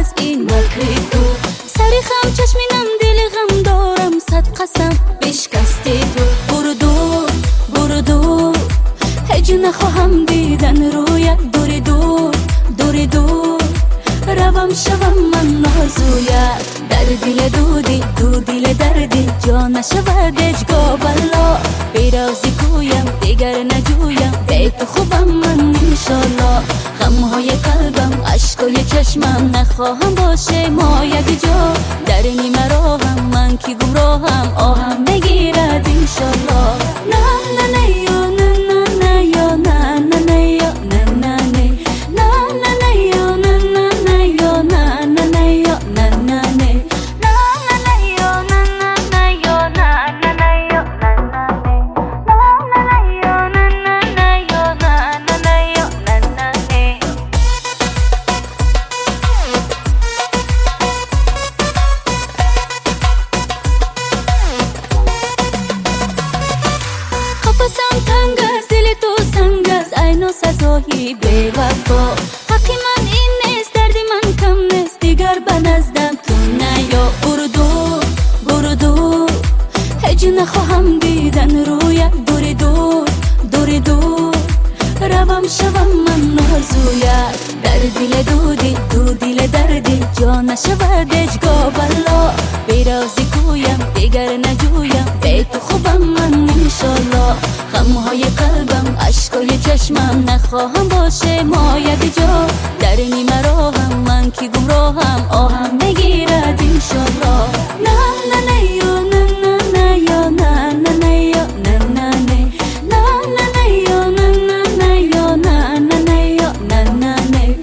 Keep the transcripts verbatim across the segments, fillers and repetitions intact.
از این مکری تو. سری خم چشمینم دل غم دارم، صد قسم بشکستی تو. برو دور برو دور، هیچ نخواهم دیدن رویت. دوری دور دوری دور، روم شوم من نازویت. در دل دودی دو دل دردی، جا نشود اجگاه بلا. بیرازی کویم دیگر نجویم، بی تو خوبم من انشالله. غمهای قلبم عشقای چشمم نخواهم باشه ما یک جا. در نیمه راهم من کی گمراهم، آهم بگیرد انشالله. نه نه نه یا نه نه نه یا نه نه نه یا نه نه نه نه نه نه یا نه نه نه یا نه نه نه یا نه نه نه سزایی بی وفا. حقی من این نیست، دردی من کم نیست، دیگر به نزدم تو نیا. برو دور برو دور، هیچ نخواهم دیدن رویت. دوری دور دوری دور، روم شوم من نازویت. در دل دودی دو دل دردی، جا نشود اجگاه بلا. بیرازی کویم دیگر نجویم، بی تو خوبم من انشالله. غمهای قلبم عشقای چشمم نخواهم باشه ما یک جا. در نیمه راهم من کی گمراهم، آهم بگیرد انشالله. نه نه نه یا نه نه نه یا نه نه نه یا نه نه نه نه نه نه یا نه نه نه یا نه نه نه یا نه نه نه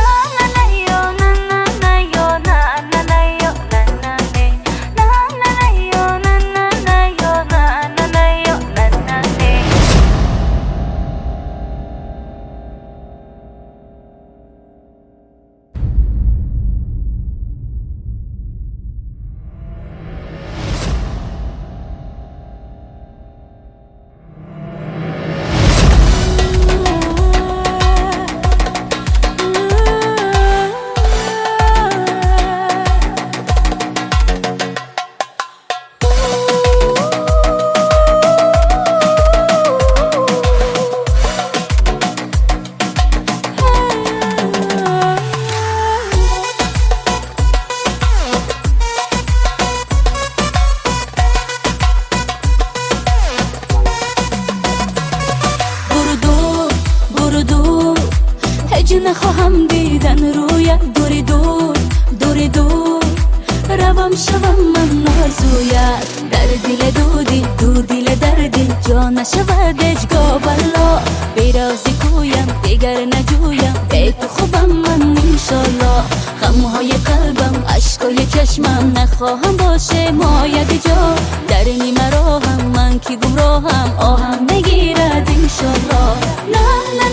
نخواهم دیدن رویت. دوری دور دوری دور، روم شوم من نازویت. در دل دودی دو دل دردی، جا نشود اجگاه بلا. بیرازی کویم دیگر نجویم، بی تو خوبم من انشالله. غمهای قلبم عشقای چشمم نخواهم باشه ما یک جا. در نیمه راهم من کی گمراهم، آهم بگیرد انشالله. نه نه